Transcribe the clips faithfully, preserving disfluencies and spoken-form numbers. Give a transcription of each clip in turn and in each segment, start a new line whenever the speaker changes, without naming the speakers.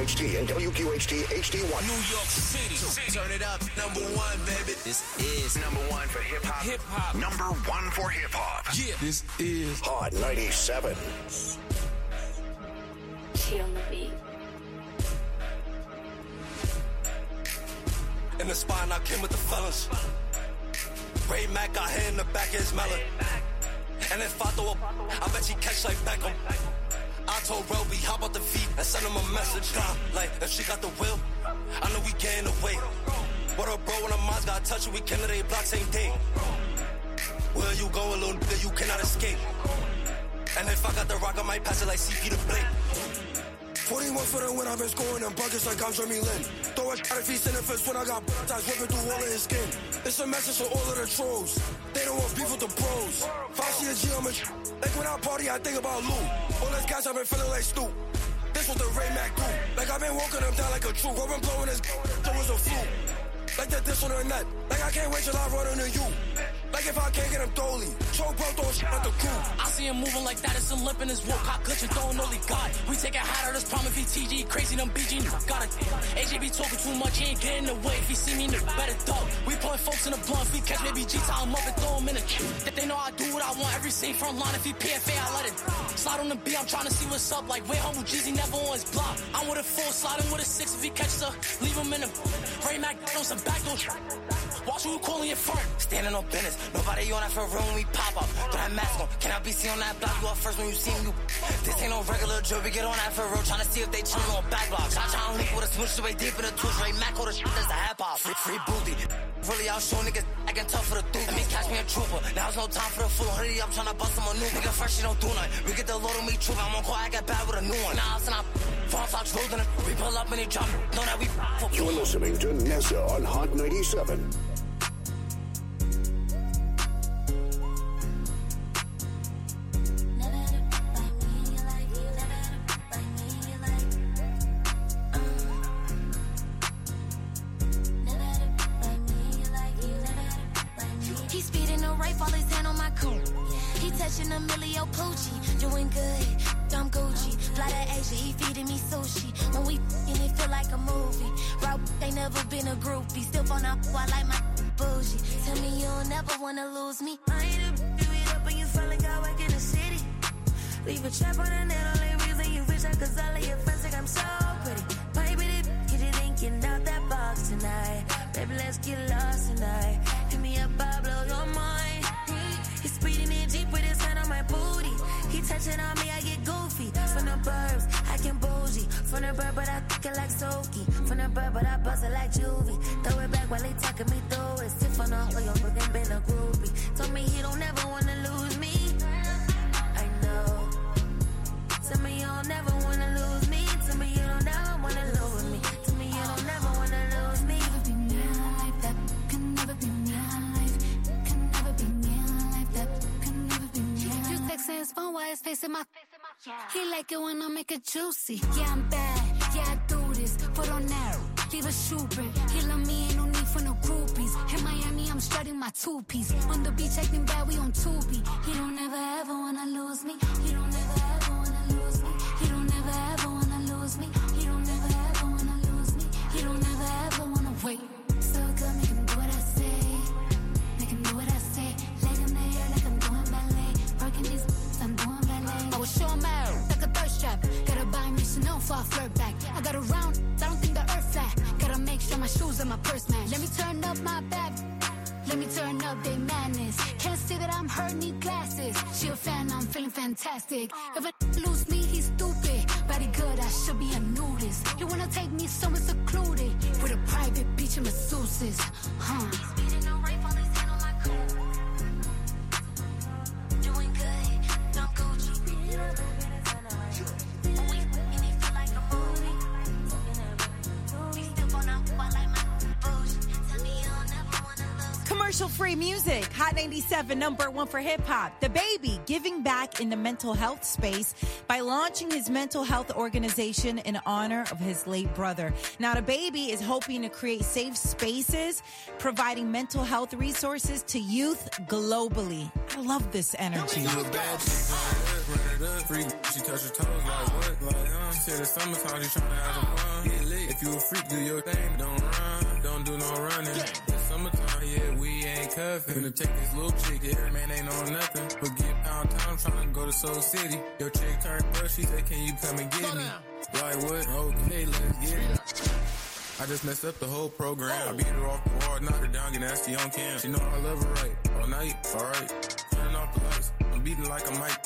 H T and W Q H T H D one.
New York City. Turn it up. Number one, baby.
This is
number one for hip-hop.
Hip-hop.
Number one for hip-hop.
Yeah. This is
Hot ninety-seven.
She on the beat.
In the spine, I came with the fellas. Ray Mac got hit in the back of his melon. And if I throw up, I bet she catch like Beckham. I told Roby, hop out the V and send him a message. Nah, like, if she got the will, I know we getting away. What up, bro, when our minds got touched, we came to they block same day. Where you going, little nigga, you cannot escape. And if I got the rock, I might pass it like C P to Blake.
forty-one for the win, I've been scoring them buckets like I'm Jeremy Lin. Throw a shot if he's in the fist when I got ties whipping through all of his skin. It's a message to all of the trolls. They don't want beef with the pros. Foxy and G, I'm a sh- like when I party, I think about Lou. All this guys, I've been feeling like Stu. This was the Ray Mac do. Like I've been walking them down like a troop. I've been blowing this so it's a flu. Like that this on the net. Like I can't wait till I run into you. Like if I can't get him thoroughly. Choke bro, throw shit at the crew.
I see him moving like that, it's a lip in his walk. Hot glitch and throwing only God. We take it higher, this problem if he T G. Crazy, them B G, got it. A J be talking too much, he ain't getting away. If he see me, better dog. We pulling folks in the blunt, if we catch maybe G, tie him up and throw him in a ch. That they know I do what I want, every scene front line. If he P F A, I let it slide on the B, I'm trying to see what's up. Like, where humble Jeezy never on his block. I'm with a four, sliding with a six. If he catches her, leave him in the Ray Mac on some backdoor. Watch who you calling your front.
standing on business. Nobody on that for room, we pop up. Throw that mask on. Can I be seen on that block? You up first when you see me. You. This ain't no regular job. We get on that for real. Trying to see if they chillin' on back blocks. I try to link with a switch the way deep in the twitch. Ray Mac or the shit that's a hip hop. Free, free booty. Really out showing niggas acting tough for the dude. I mean, catch me a trooper. Now it's no time for the full hoodie. I'm trying to bust him a new nigga. Fresh, she don't do nothing. We get the load on me trooper. I'm on call. I got bad with a new one. Now it's not. False Fox rolled in it. We pull up and he drop. Know that we.
You're listening to Nessa on Hot ninety-seven.
Touching a Emilio Pucci, doing good, I'm Gucci. Fly to Asia, he feeding me sushi. When we f***ing, it feel like a movie. Route, they never been a groupie. Still phone up, I like my bougie. Tell me you'll never wanna lose me. I ain't a b****, do it up and you feel like I work in the city. Leave a trap on the net, only reason you wish I could all of your friends think I'm so pretty. Baby, get you thinking out that box tonight. Baby, let's get lost tonight. Hit me up, I'll blow your mind. He's speeding in Jeep with his hand on my booty. He touching on me, I get goofy. From the burbs, I can bougie. From the bird, but I think it like Soaky. From the bird, but I bust it like Juvie. Throw it back while they talking me through it. Stiff on the whole, yo, but then been a groupie. Told me he don't ever wanna lose me. I know. Tell me you don't never wanna lose me. Tell me you don't ever wanna lose me. Tell me you don't never wanna lose me. Never be me like that. Can never be me like. Can never be me like that. Can never be me. You texting his phone while his face in my. He like it when I make it juicy. Yeah, I'm bad. Yeah, I do this. Foot on narrow. Leave a shoe print. He love me, ain't no need for no groupies. In Miami, I'm strutting my two-piece. On the beach, acting bad, we on Tubi. He don't ever ever wanna lose me. He don't ever ever wanna lose me. He don't ever ever wanna lose me. He don't ever ever wanna lose me. He don't ever ever wanna wait. So good, make him do what I say. Make him do what I say. Leg in the air like I'm doing ballet. Working these I'm doing ballet. I was sure I'm out, like a thirst trap. Gotta buy me Chanel for a flirt back. I got a round, I don't think the earth flat. Gotta make sure my shoes and my purse match. Let me turn up my back. Let me turn up their madness. Can't see that I'm hurt, need glasses. She a fan, I'm feeling fantastic. If I lose me, he's stupid. Body good, I should be a nudist. You wanna take me somewhere secluded with a private beach and masseuses, huh? Doing good, don't Gucci.
Commercial-free music, Hot ninety-seven, number one for hip-hop. The Baby giving back in the mental health space by launching his mental health organization in honor of his late brother. Now, The Baby is hoping to create safe spaces, providing mental health resources to youth globally. I love this energy.
it up, freak. She touch her toes like what? Like, uh, said it's summertime, she tryna have some fun. Get lit. If you a freak, do your thing, don't run. Don't do no running. It's summertime, yeah, we ain't cuffin'. Finna take this little chick, yeah, man ain't on nothing. Forget pound time, tryna go to Soul City. Your chick turned up, she said, can you come and get me? Like what? Okay, let's get it. I just messed up the whole program. I beat her off the wall, knocked her down, get nasty on cam. She know I love her right. All night, alright. Turning off the lights, I'm beating like a mic.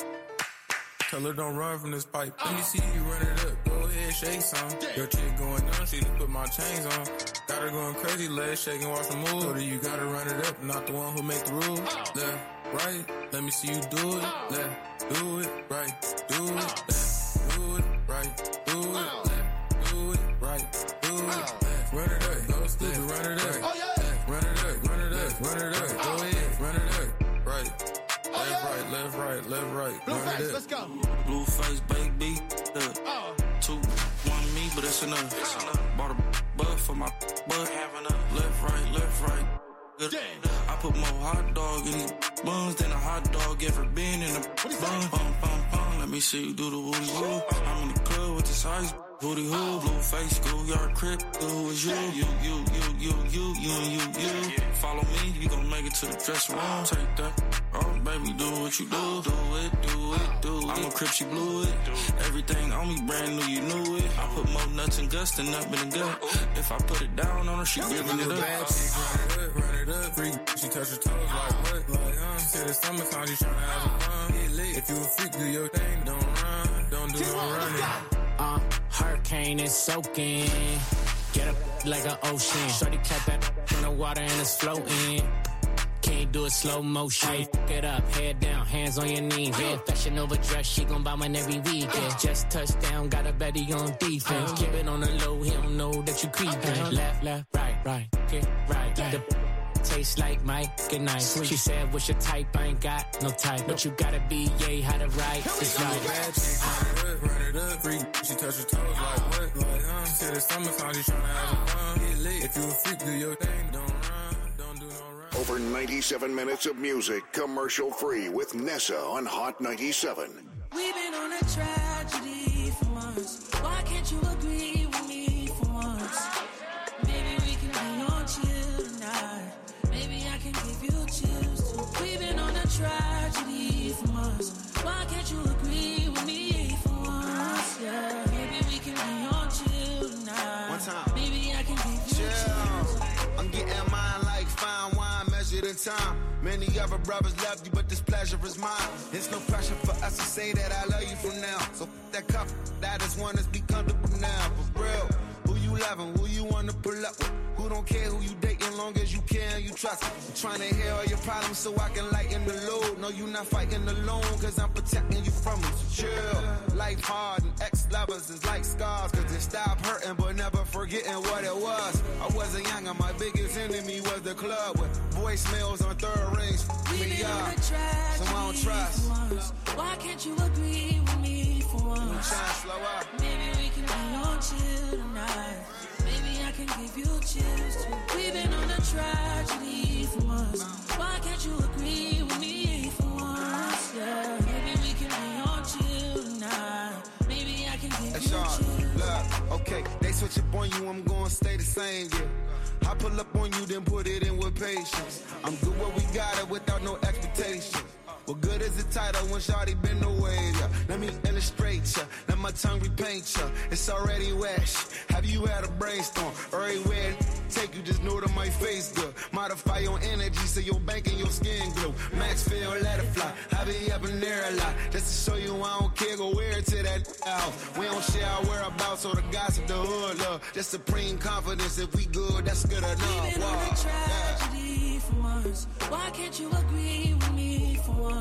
Tell her don't run from this pipe. Let me see you run it up. Go ahead, shake some. Your chick going down, she just put my chains on. Got her going crazy, legs shaking, watch the move. Told her you gotta run it up, not the one who make the rules. Left, right, let me see you do it. Left, do it, right, do it. Left, do it, right, do it. Left, do it, right, do it. Left, run it up, go stupid, run it up. Left, run it up, run it up, run it up. Go ahead, run it up, right. Left, right, left, right, left, right.
Blueface, let's go.
Blueface, baby. Uh,
oh.
Two, one me, but it's enough. It's enough. Bought a butt for my butt. Left, right, left, right. Damn. I put more hot dog in these buns than a hot dog ever been in a bun. Bum, bum, bum. Let me see you do the woody woo. I'm in the club with this ice. Booty hoo, blue face, schoolyard crib, who is you? You, you, you, you, you, you, and you, you. Follow me, you gon' make it to the dressing room. Take that, oh baby, do what you do. Do it, do it, do it. I'm a crip, she blew it. Everything on me brand new, you knew it. I put more nuts and guts than up in the gut. If I put it down on her, she giving it up.
Bad chick, run it up, run it up. Freak, she touch her toes like what? Like, uh, said it's summertime, she tryna have some fun. Get lit. If you a freak, do your thing, don't run. Don't do no running.
Uh, hurricane is soaking. Get up like an ocean. Shorty cut that in the water and it's floating. Can't do it slow motion. Ay, fuck it up, head down, hands on your knees. Yeah, fashion over dress, she gon' buy one every weekend. Just touchdown, got a Betty on defense. Keep it on the low, he don't know that you creepin'. Left, left, right, right, okay, right. The taste like Mike and nice. She said, what's your type? I ain't got no type. But you gotta be, yay, how to write. It's right.
Bad chick, run it up, run it up. Freak, she touch her toes like what? Like, uh, said it's summertime, she tryna have some fun. Get lit. If you a freak, do your thing, don't run. Don't do no run.
Over ninety-seven minutes of music, commercial free with Nessa on Hot ninety-seven.
We've been on a tragedy for months. Why can't you agree with me for once? Maybe we can be on chill tonight. Maybe I can give you chills too. We've been on a tragedy for months. Why can't you agree with me for once? Yeah. Maybe we can be on chill tonight.
One time.
Maybe I can give you
chill.
chills.
I'm getting mine like fine wine measured in time. Many other brothers love you, but this pleasure is mine. There's no pressure for us to say that I love you from now. So f- that cup, that is one that's be comfortable now. For real, who you loving, who you wanna pull up with? Who don't care who you dating, long as you care and you trust me. I'm trying to hear all your problems so I can lighten the load. No, you not fighting alone, cause I'm protecting you from them. So chill, life hard and ex-lovers is like scars. Cause they stop hurting but never forgetting what it was. I wasn't young and my biggest enemy was the club with voicemails on third rings.
We've
Me
been on
up,
a tragedy
so I don't trust.
for once. Why can't you agree with me for
I'm
once?
trying to slow up.
Maybe we can be on chill tonight. Maybe I can give you chills too. We've been on a tragedy for once. Why can't you agree with me for once? Yeah. Maybe we can be on chill tonight. Maybe I can give
Hey,
you
Sean,
chills.
look, okay, they switch up on you, I'm gonna stay the same, yeah. I pull up on you, then put it in with patience. I'm good where we got it without no expectations. What good is the title when shawty been away, yeah? Let me illustrate ya, let my tongue repaint ya. It's already wet. Have you had a brainstorm? Everywhere take you, just know that my face good. Modify your energy so your bank and your skin glow. Maxfield, let it fly. I be up in there a lot. Just to show you I don't care, go wear it to that house. We don't share our whereabouts or the gossip, the hood love. Just supreme confidence, if we good, that's good enough.
We've been on
Wow.
a tragedy for once. Why can't you agree with me for once?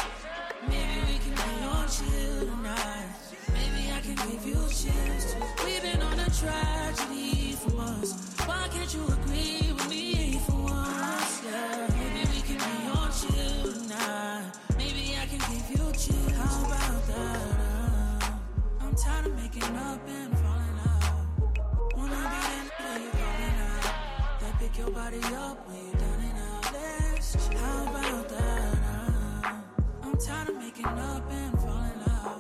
Maybe we can be on chill tonight. Maybe I can give you chills too. We've been on a tragedy for once. Why can't you agree with me for once? Yeah. Maybe we can be on chill tonight. Maybe I can give you chills. How about that? Uh, I'm tired of making up and falling out. Wanna be that nigga you're calling out. That pick your body up when you're down and out. Let's, how about that? Uh, I'm tired of making up and falling out.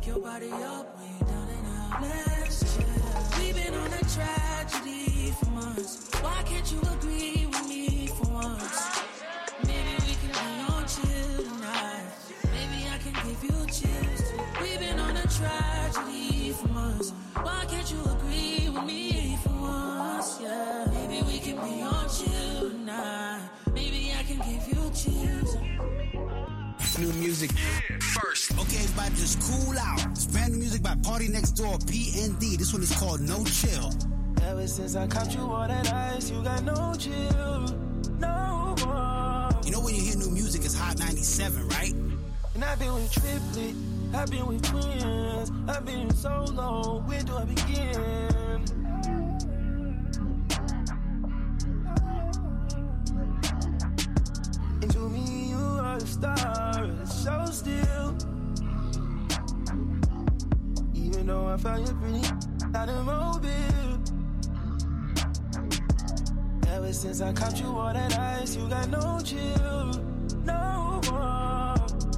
your body up when you're down and out. Let's chill. We've been on a tragedy for months. Why can't you agree with me for once? Maybe we can be on chill tonight. Maybe I can give you chills. We've been on a tragedy for months. Why can't you agree with me for once? Yeah. Maybe we can be on chill tonight. Maybe I can give you chills.
New music first. Okay, everybody just cool out. It's brand new music by Party Next Door, P N D. This one is called No Chill.
Ever since I caught you on that ice, you got no chill, no more.
You know when you hear new music, it's Hot ninety-seven, right?
And I've been with triplet, I've been with twins, I've been solo. Where do I begin? And to me, you are the star of the show still. Even though I found you pretty out of mobile. Ever since I caught you on that ice, you got no chill, no more.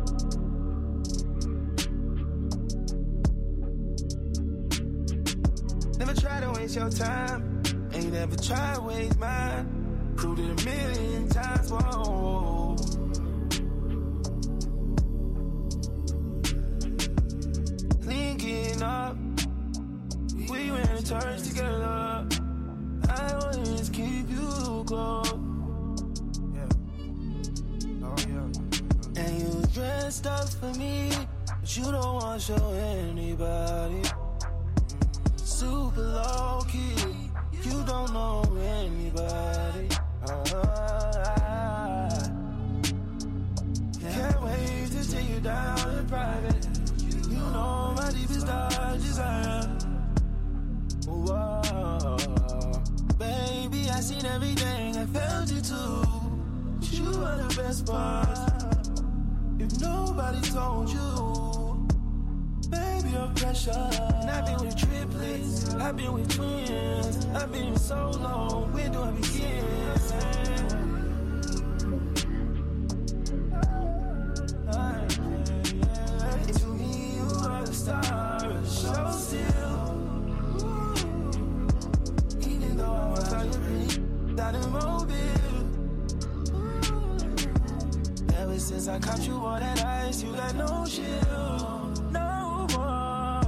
Never try to waste your time, ain't never try to waste mine. Proved it a million times, whoa. Linking up, we ran a church together. I always keep you close. Yeah. Oh, yeah. And you dressed up for me, but you don't want to show anybody. Super low key, you don't know anybody. Uh, can't wait to take you down in private. You know my deepest dark desire. Whoa. Baby, I seen everything, I felt it too. You are the best part. If nobody told you, baby, you're pressure. And I've been with triplets, I've been with twins, I've been solo. Where do I begin? And to me, you are the star of the show still. Even though I was out your pretty, down in mobile. Ever since I caught you on that ice, you got no chill, no more.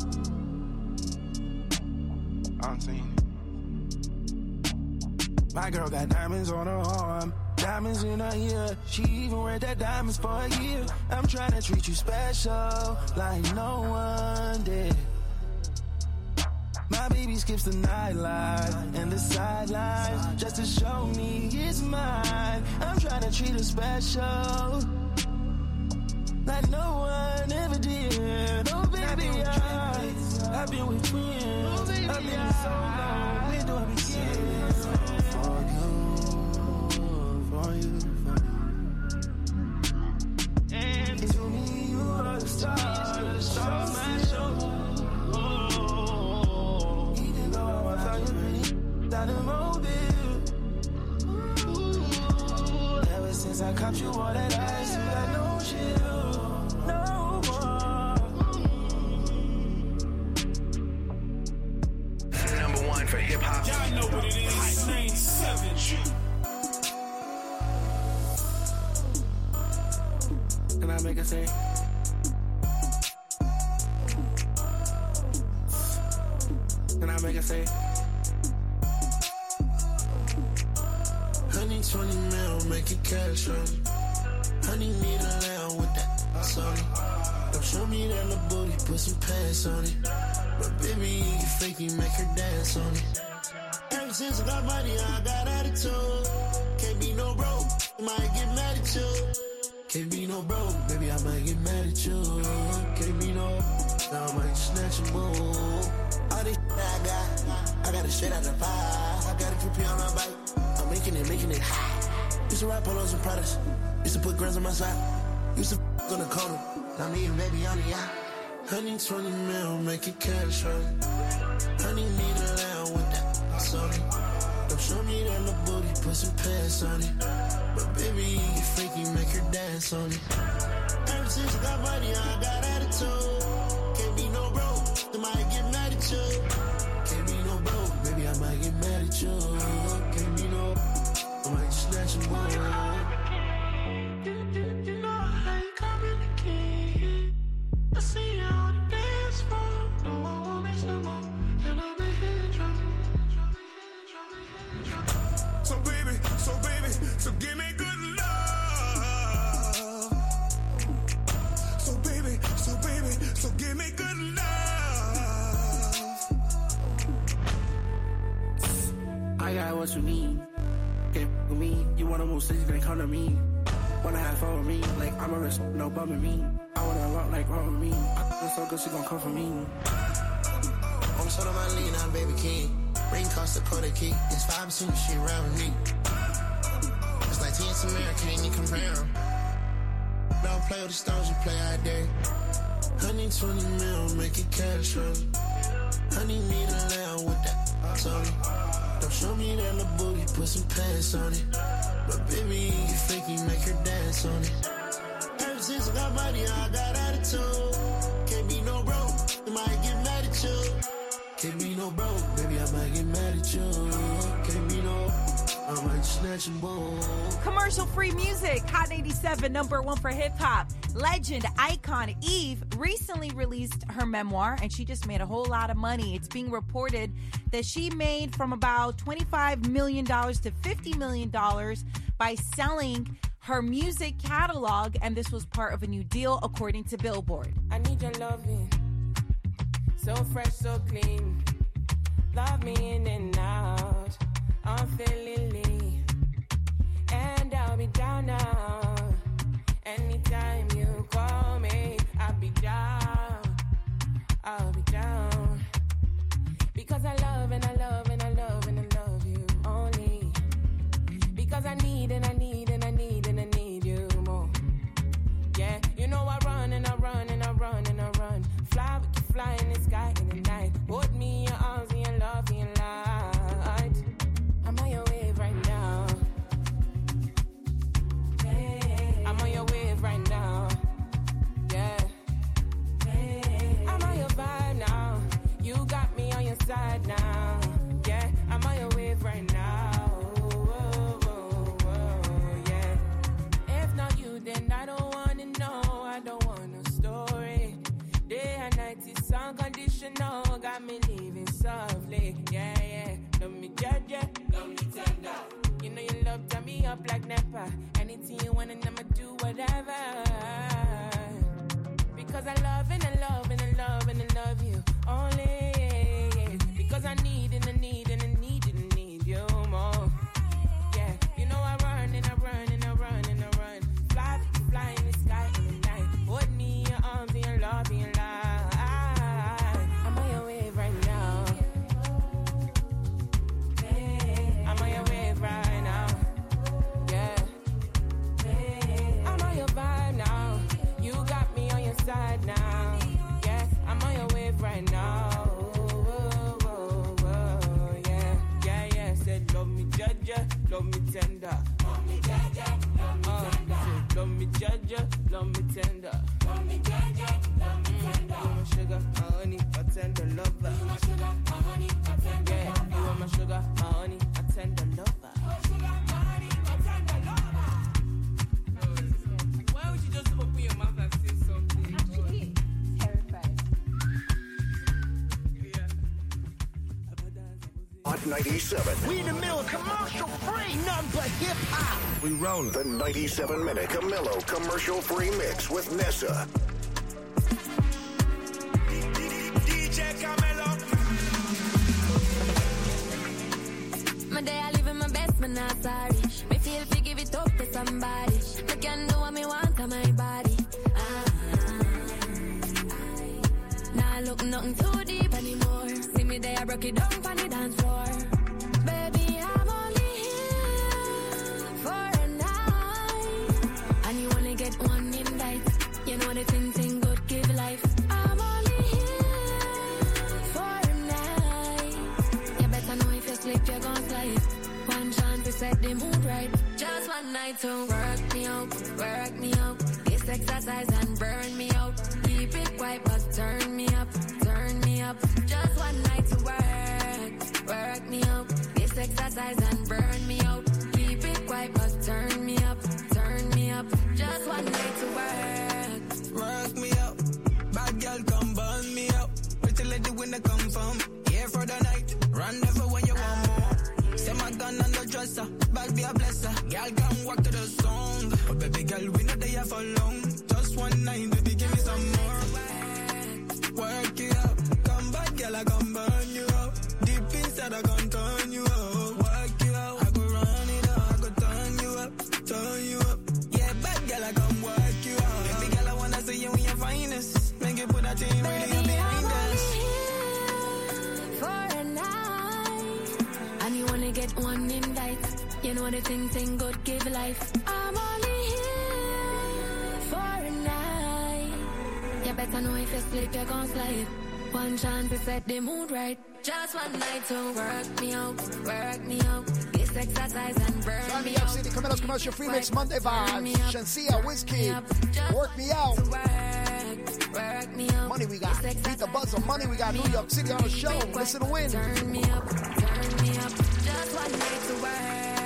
I'm saying my girl got diamonds on her arm, diamonds in her ear. She even wear that diamonds for a year. I'm trying to treat you special like no one did. My baby skips the nightlife and the sidelines just to show me it's mine. I'm trying to treat her special like no one ever did. Oh baby, I, I've been with twins, I've been so long. Where do I begin? For you, for you, for you. And to me, you are the star of the show, my show. Down in mobile. Ever since I caught you on that ice, you got no chill, no more.
Number one for hip hop.
Y'all know what it is. Hot ninety-seven.
Can I make a say? Can I make a say?
Honey, twenty mil, make it cash on me. Honey, need a lamb with that sorry. Don't show me that little booty, put some pants on it. But baby, you can fake me, make her dance on it. Ever since I got money, I got attitude. Can't be no broke, might get mad at you. Can't be no broke, baby, I might get mad at you. Can't be no, now I might snatch a move. All this shit I got, I got it straight out the pie. I got a Q P on my bike. I'm making it, making it hot. Used to ride polos and products. Used to put grams on my side. Used to f*** on the corner. Now me and baby on the yacht. Honey, twenty mil, make it cash right. Honey, need a lamb with that sorry. Don't show me that little booty, put some pants on it. But baby, you get freaky, make her dance on it. Ever since I got money, I got attitude.
I got what you need. Can't f with me. You wanna move cities, then come to me. Wanna have fun with me, like I'm a risk, no bumming me. I wanna rock like rock with me. I feel so good, she gon' come for me.
I'm sort of my lean, I'm baby king. Ring cost the code key. It's five percent she around with me. It's like T S America, ain't you compare them. Don't play with the stones, you play all day. one hundred twenty mil, make it cash up. Honey, need a lamb with that Tony. Don't show me that little booty, put some pants on it. But baby, you freaky, make her dance on it. Ever since I got money, I got attitude. Can't be no bro, I might get mad at you. Can't be no bro, baby, I might get mad at you. Can't be no, I might snatch and bone.
Commercial-free music, Hot eighty-seven, number one for hip-hop. Legend, icon, Eve recently released her memoir, and she just made a whole lot of money. It's being reported that she made from about twenty-five million dollars to fifty million dollars by selling her music catalog, and this was part of a new deal, according to Billboard.
I need your loving, so fresh, so clean. Love me in and out, unfailingly, and I'll be down now. Anytime you call me, I'll be down, I'll be down. Because I love and I love and I love and I love you only. Because I need and I need and I need and I need you more. Yeah, you know I run and I run and I run and I run. Fly, we can fly in the sky in the night. Hold me in your arms and your love and your light. I'm on your wave right now. I'm on your wave right now. Yeah. I'm on your vibe now. You got me on your side now. Yeah. I'm on your wave right now. Whoa, whoa, whoa, yeah. If not you, then I don't wanna know. I don't want no story. Day and night is unconditional. Got me living softly. Yeah, yeah. Love me judge, yeah. Love me tender. You know you love turn me up like Nepa. Anything you want and I'ma do whatever. Because I love and I love and I love and I love you only. Because I need and I need and I need and I need you more. Yeah, you know I run and I run and I run and I run. Fly, fly in the sky in the night. Hold me in your arms and your love and your life. I'm on your wave right now. I'm on your wave right now. Yeah. I'm on your vibe now. You got me on your side now. Yeah, I'm on your wave right now. Whoa, whoa, whoa, yeah, yeah, yeah. Said love me judge, love me tender. Love me judge, love me tender. Said love me judge, love me tender. Love me judge, love me tender. You my sugar, my honey, my tender lover. You my sugar, my honey, my tender lover. Yeah, you are my sugar, my honey, my tender lover. Why would you just open your mouth and say something? Actually, terrified.
Hot ninety-seven.
We in the middle of commercial free, nothing but hip hop.
We rolling. The ninety-seven minute Camilo commercial free mix with Nessa.
D J Camilo.
My day I live in my best, but not sorry. Me feel if you give it up to somebody. Me can do what me want on my body. Ah, nah, look nothing too deep anymore. See me there, I broke it down on the dance floor. Baby, I'm only here for a night. And you only get one invite. You know the thing, thing good, give life. I'm only here for a night. You better know if you slip, you're gonna slide. One chance to set the mood right. Just one night to work me out, work me out. This exercise and burn me out. Keep it quiet but turn me up, turn me up. Just one night to work, work me out. This exercise and burn me out. Keep it quiet but turn me up, turn me up. Just one night to work.
Work me out, bad girl come burn me out. Pretty lady when they come from here for the night. Run never when you want more. Say my gun on the dresser, bad be a blesser. Girl come walk to the song. Oh baby girl we know they have for long. Just one night baby give me some more. Work it out, come back girl I come burn you out. Deep inside I come turn you out. Work
You know the thing, thing good give life. I'm only here for a night. You better know if you sleep, you're gonna slide. One chance to set the mood right. Just one night to work me out, work me out. This exercise and burn
Sign
me
me up,
out.
City Camilo's commercial free mix
Work,
Monday
turn me
vibes.
up,
Shansia,
turn
Whiskey,
me up. Just
work me out.
to work, work me out.
Money we got, beat the buzz of money we got. New York City on the show.
Work,
Listen to win.
Turn me up, turn me up. Just one night to work.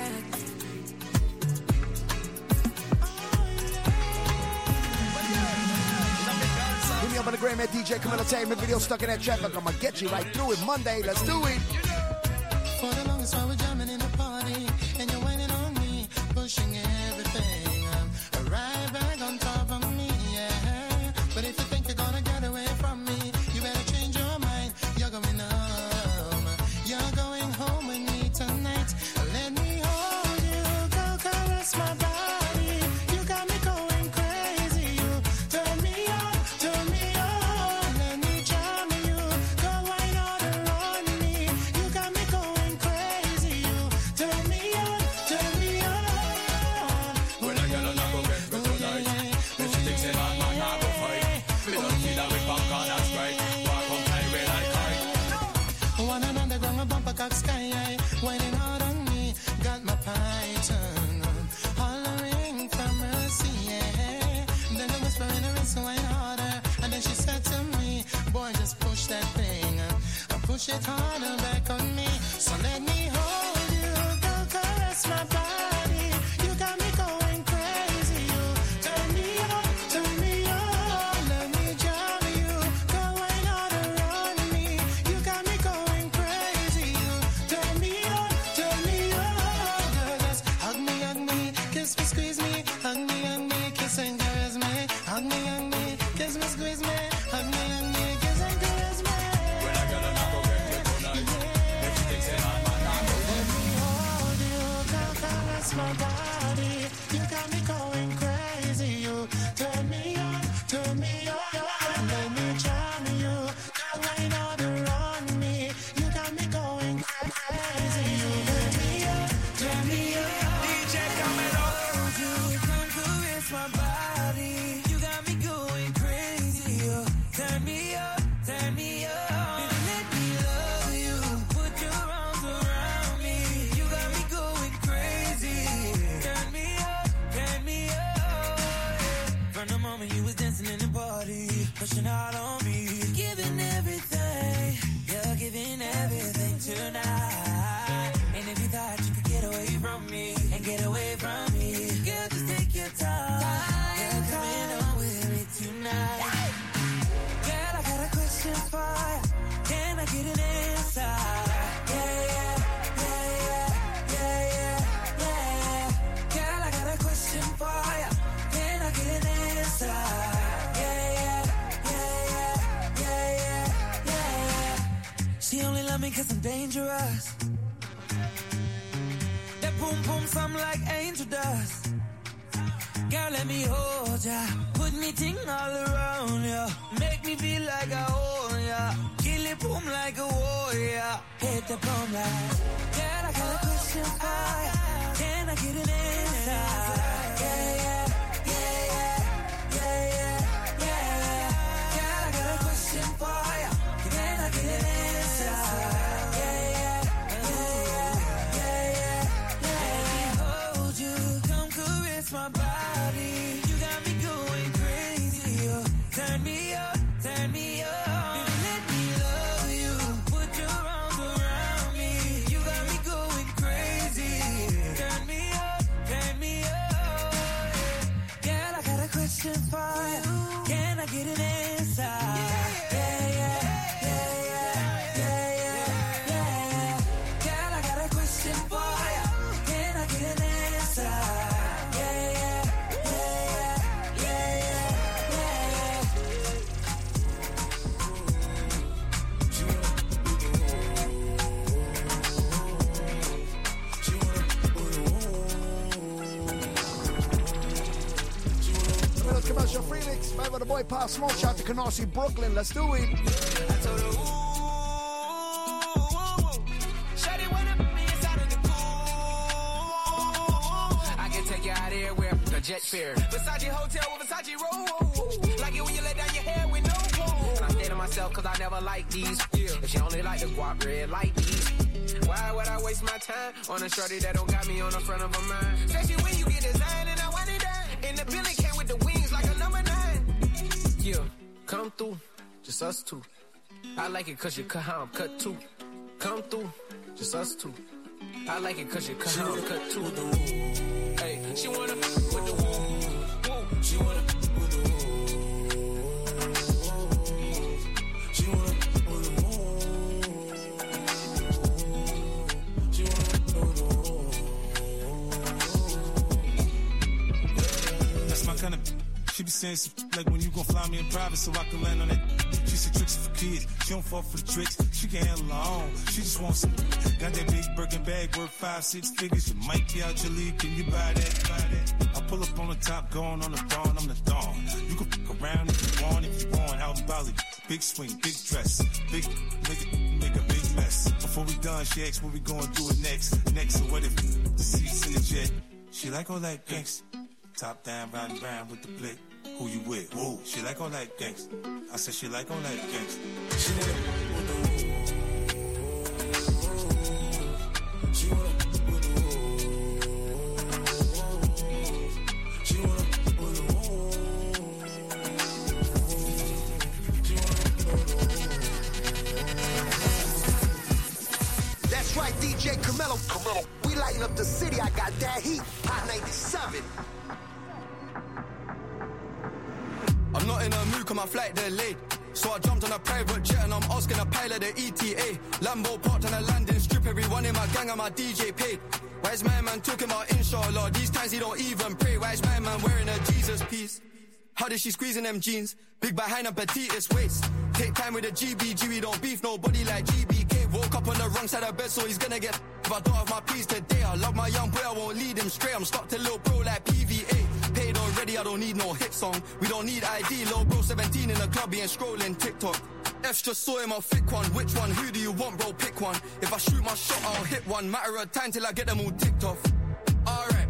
Hit me up on the gram at D J Camilo. Tag me video stuck in that traffic. I'ma get you right through it Monday. Let's do it.
For the longest while we're jamming in the party, and you're waiting on me, pushing everything. Um, right back on top of me, yeah. But if you think you're gonna get away from me, you better change your mind. You're going home. You're going home with me tonight. Let me hold you, go caress my body. You got me going crazy. You turn me on, turn me on. Let me charm you, go wine all around me. You got me going crazy. You turn me on, turn me on.
When I get on, I go get good tonight. If she thinks it hard, man, I go fight. Me don't feel that with popcorn, that's right. Walk up tight when I cry.
One and on the ground, a bumper cock sky high. Waiting hard on me, got my python. Hollering for mercy, yeah. Then I whisper in her ear, so wine harder. And then she said to me, boy, just push that thing. I push it harder back on me. So let me hold you, go caress my body. You got me going crazy. You turn me on, turn me on. Let me jam you, go wine all around me. You got me going crazy. You turn me on, turn me on. Girl, just hug me, hug me, kiss me, squeeze me. Hug me, hug me, kiss and caress me. Hug me, hug me, kiss me, squeeze me. Hug me, hug me, kiss and caress me.
When I get on, I go get good tonight. If she thinks it hard, man, I go
Let me hold you, go caress my body. You got me going crazy. You turn me on, turn me on. Let me charm you, go wine all around me. You got me going crazy. You turn me on, turn me on.
D J Camilo.
You come caress my body. You got me going crazy. You turn me up, turn me up. Baby, let me love you. Put your arms around me. You got me going crazy. Turn me up, turn me up. From the moment you was dancing in the party, pushing out on me, giving everything. You're giving everything tonight. And if you thought you could get away from me and get away from me, girl, just take your time. Girl, coming on with me tonight. Girl, I got a question for you. Can I get an answer? Yeah, yeah, yeah, yeah, yeah, yeah, yeah. Girl, I got a question for you. Can I get an answer? Yeah, yeah, yeah, yeah, yeah, yeah, yeah. She only love me 'cause I'm dangerous. That boom boom sound like angel dust. Girl, let me hold ya. Put me ting all around ya. Make me feel like I own ya. Kill it boom like a warrior. Hit the boom like. Girl, I got a question for ya. Can I get an answer? Yeah, yeah, yeah, yeah, yeah, yeah, yeah. Girl, I got a question for ya. Can I get an answer? Yeah, yeah, yeah, yeah, yeah, yeah. Let me hold you. Come caress my body. You got me going crazy. You turn me up, turn me up. Baby, let me love you. Put your arms around me. You got me going crazy. Turn me up, turn me up. Girl, I got a question for you. Can I get an answer? Yeah, yeah, yeah, yeah, yeah, yeah, yeah. Girl, I got a question for you. Can I get an answer? Yeah, yeah, yeah, yeah, yeah, yeah.
Camilo's commercial free mix. Right with the boy Pop Smoke. Shout out to Canarsie, Brooklyn. Let's do it.
I told her, ooh, ooh, ooh. Shawty wanna put me inside of the pool.
jet fare. Versace hotel with Versace roll. Like it when you let down your hair with no clothes. And I say to myself, cause I never like these. If she only like the guap red like these. Why would I waste my time on a shorty that don't got me on the front of her mind? Especially when you get designed and I want it done. In the building came with the wings like a number nine. Yeah, come through, just us two. I like it cause you cut how I'm cut too. Come through, just us two. I like it cause you cut how I'm cut too. Hey, she wanna with the woo, woo. She wanna with the woo. She wanna with the woo. She wanna with the woo.
That's my kind of. She be saying some like when you gon' fly me in private so I can land on it. She said tricks for kids. She don't fall for the tricks. She can handle her own. She just wants some. Got that big Birkin bag worth five, six figures. You might be out your league. Can you buy that? Buy that? I pull up on the top, going on the thorn. I'm the thorn. You can fuck around if you want. If you want, out in Bali. Big swing, big dress. Big nigga, make a big mess. Before we done, she asked what we gonna do it next. Next, so what if the seats in the jet? She like all that gangsta. Top down, riding round with the blick. Who you with? Whoa. She like all that gangsta. I said she like all that gangsta. She wanna with the woo. She wanna with the woo. She wanna with the woo. She wanna with the woo.
That's right, D J Camelo. Camelo. We lighting up the city. I got that heat. Hot ninety-seven.
I'm not in a mood cause my flight delayed. So I jumped on a private jet and I'm asking a pilot the E T A. Lambo parked on a landing strip, everyone in my gang and my D J paid. Why is my man talking about inshallah? These times he don't even pray. Why is my man wearing a Jesus piece? How did she squeeze in them jeans? Big behind and petitest waist. Take time with the G B G, we don't beef nobody like G B K. Woke up on the wrong side of bed so he's gonna get if I don't have my peace today. I love my young boy, I won't lead him straight. I'm stuck to little bro like P V A. Paid already, I don't need no hit song. We don't need I D, little bro seventeen in the club, he ain't scrolling TikTok. F's just saw him a thick one. Which one? Who do you want, bro? Pick one. If I shoot my shot, I'll hit one. Matter of time till I get them all ticked off. Alright,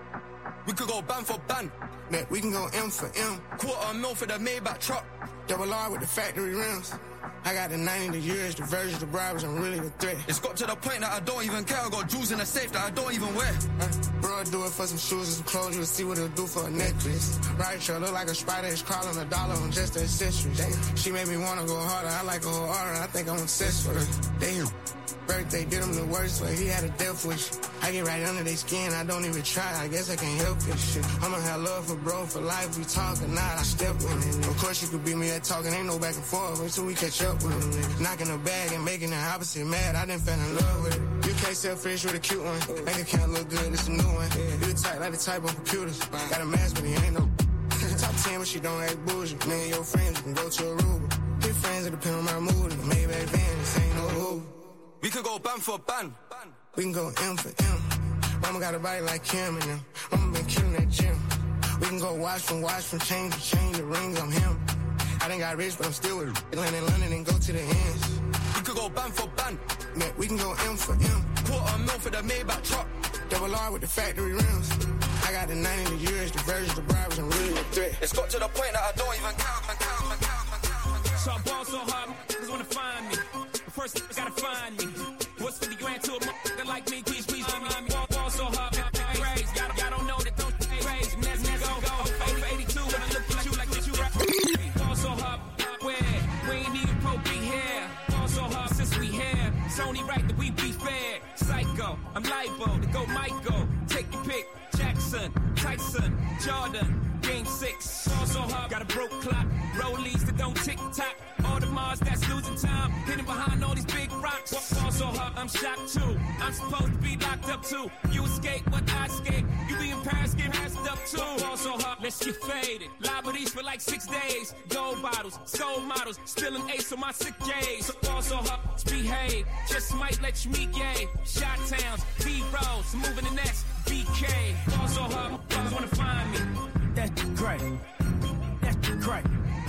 we could go ban for ban.
Man, we can go M for M.
Quarter mil for the Maybach truck.
Double R with the factory rims. I got the ninety, the years, the versions, the bribes, I'm really a threat.
It's got to the point that I don't even care. I got jewels in the safe that I don't even wear.
Uh, bro, I do it for some shoes and some clothes. You'll see what it'll do for a necklace. Right, sure, look like a spider is crawling a dollar on just the accessories. Damn. She made me wanna go harder. I like her harder. I think I'm obsessed with her. Damn. Birthday did him the worst way. He had a death wish. I get right under their skin. I don't even try. I guess I can't help this shit. I'ma have love for bro for life. We talk or not. I step with him. Of course you could beat me at talking. Ain't no back and forth until we catch up with him. Knocking the bag and making the opposite mad. I didn't fall in love with it. You can't sell fish with a cute one. Bank account look good. It's a new one. You the type like the type on computers. Got a mask but he ain't no. Top ten but she don't act bougie. Me and your friends you can go to Aruba. Hit friends that depend on my mood. Maybach van. This ain't no Uber.
We could go ban for ban.
We can go M for M. Mama got a body like Kim and them. Mama been killing that gym. We can go watch from watch from chain to chain. The rings, I'm him. I done got rich, but I'm still with Atlanta and London and go to the ends.
We could go ban for ban.
Man, we can go M for M.
Quarter mil for the Maybach truck.
Double R with the factory rims. I got the ninety, the years, the versions, the bribes, I'm really a threat.
It's got to the point that I don't even count, count, count, count, count.
So I ball so hard, niggas wanna find me. But first, niggas gotta find me. What's fifty grand to a motherfucker like me? Please, please, give me me. Ball, ball so hard, praise. Y'all, y'all don't know that don't praise. Let's go, go. over eighty-two, when I look at you like that you right. Ball so hard, where? We ain't even pro be here. Ball so hard since we here. It's only right that we be fair. Psycho, I'm libo to go Michael. Take your pick. Jackson, Tyson, Jordan, game six. Ball so hard, got a broke clock. Rollies that don't tick tock. All the Mars that's losing time. Hidden behind all these big rocks. Ball so hard, I'm shocked too. I'm supposed to be locked up too. You escape, but I escape. You be in Paris, get messed up too. Ball so hard, let's get faded. Liberties for like six days. Gold bottles, soul models, spilling ace on my sick days. So ball so hard, behave. Just might let you meet gay. Shot towns, B-rolls, moving the next. B K, ball so hard, motherfuckers wanna find me.
That's great. That's great.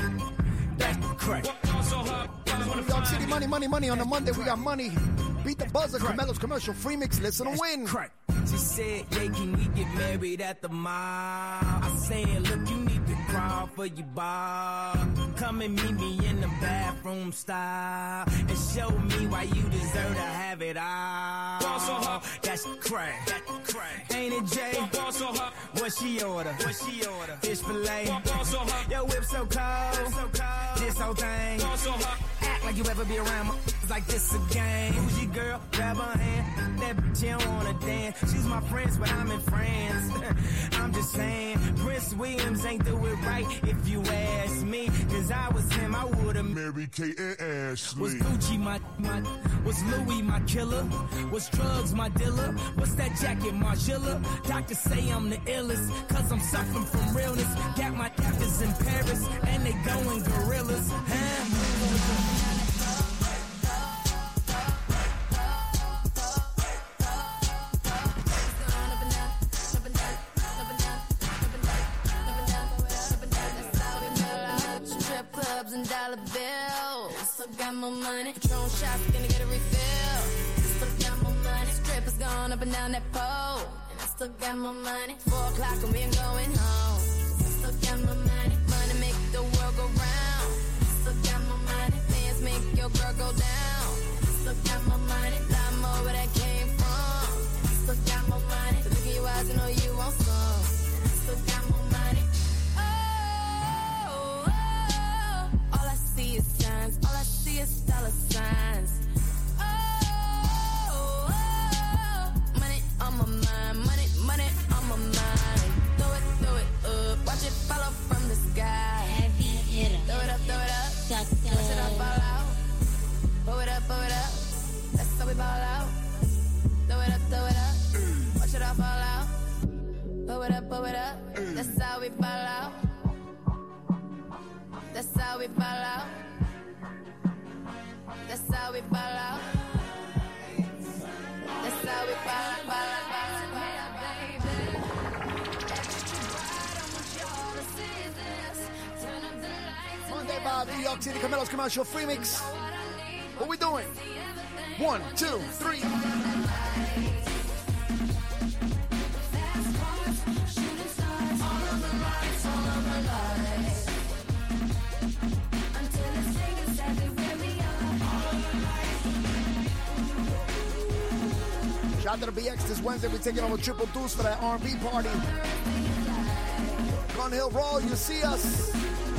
That's great.
Ball so hard, motherfuckers wanna
Yo,
find
City
me.
money, money, money. On a Monday, we got money. Beat the buzzer, Camelo's commercial free mix. Listen to win.
Crack.
She said, yeah, can we get married at the mall? I said, look, you need to crawl for your bar. Come and meet me in the bathroom style and show me why you deserve to have it all. That's crack. Ain't it, Jay? What she order? What she order? Fish fillet. Yo, whip so cold. This whole thing. Act like you ever be around my like this again. Who's your girl? Grab her hand. That bitch, she don't wanna dance. She's my friends, but I'm in France. I'm just saying, Prince Williams ain't do it right if you ask me. Cause I was him, I would've married Kate and Ashley. Was Gucci my, my, was Louis my killer? Was drugs my dealer? What's that jacket, Margilla? Doctors say I'm the illest, cause I'm suffering from realness. Got my captors in Paris, and they going gorillas. Huh?
And dollar bills. Still got more money. Patron shots, gonna get a refill. Still got more money. Strippers going up and down that pole. And I still got more money. Four o'clock and we ain't going home. Still got more money. Money make the world go round. Still got more money. Dance make your girl go down. Still got more money. Lot more where that came from. Still got more money. So look in your eyes and know you want some. Still got more money. All I see is dollar signs. Oh, oh, money on my mind, money, money on my mind. Throw it, throw it up, watch it fall off from the sky. Heavy hitter. Throw it up, throw it up, watch it all fall out. Throw it up, throw it up, that's how we ball out. Throw it up, throw it up, watch it all fall out. Throw it up, throw it up, that's how we ball out. That's how we ball out. That's how we ball out. That's how we ball out.
Monday, Bob, New York City, Camilo's commercial free mix. What we doing? One, two, three. Shout out to the B X this Wednesday. We're taking over Triple Deuce for that R and B party. Gun Hill Raw, you see us.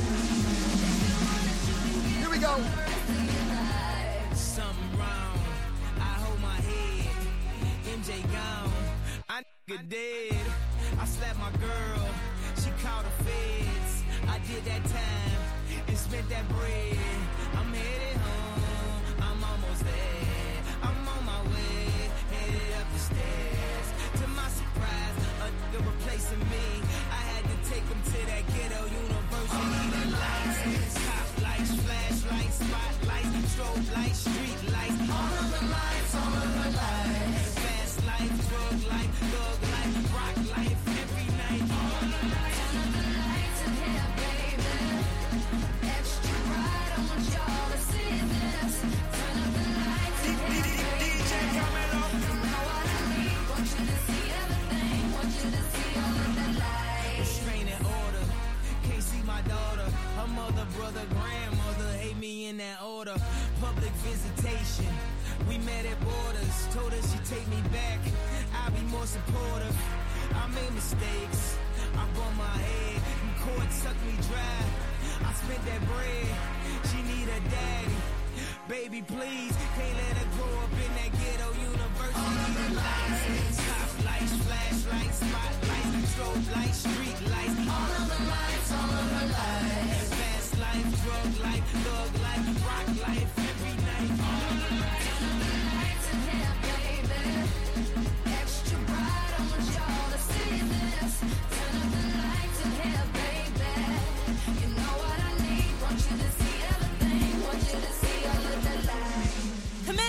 Here we go.
Something wrong. I hold my head. M J gone. I nigga dead. I slapped my girl. She called the feds. I did that time and spent that bread. I'm headed home. I'm almost there. I'm on my way. Headed up the stairs. To my surprise, a nigga replacing me. I had to take him to that ghetto university. The lights, cop lights, flashlights, spotlights, strobe lights, street lights. All of the lights, all of the lights. Fast life, drug life, thug life, rock life, every night. All of the lights, all of the lights in here, baby. Extra bright, I want y'all to see this. Turn up the lights in here, baby. D J Camilo. You know what I mean? Want you to see everything. Want you to see all of the lights. Restraining order. Can't see my daughter. Her mother, brother, grandmother hate me in that order. Public visitation. We met at borders. Told her she'd take me back. I'll be more supportive. I made mistakes. I bumped my head. And court sucked me dry. I spent that bread. She need a daddy. Baby, please. Can't let her grow up in that ghetto university. All of the lights. Cop lights, flashlights, spotlights, strobe lights, street lights. All of the lights, all of the lights. Fast life, drug life, thug life, rock life, every night. All of the lights, all of the lights in here, baby. Extra bright, I want y'all to see this. Turn up the lights in here, baby. You know what I need. Want you to see everything. Want you to see all of the lights.
Camilo,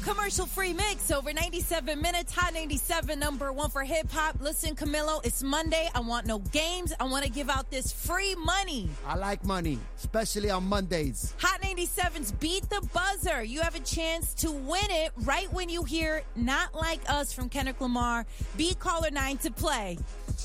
Commercial-free mix over ninety-seven minutes. Hot ninety-seven, number one for hip-hop. Listen, Camilo, it's Monday. I want no games. I want to give out this free money.
I like money, especially on Mondays.
Hot ninety-seven's Beat the Buzzer. You have a chance to win it right when you hear Not Like Us from Kendrick Lamar. Beat caller nine to play.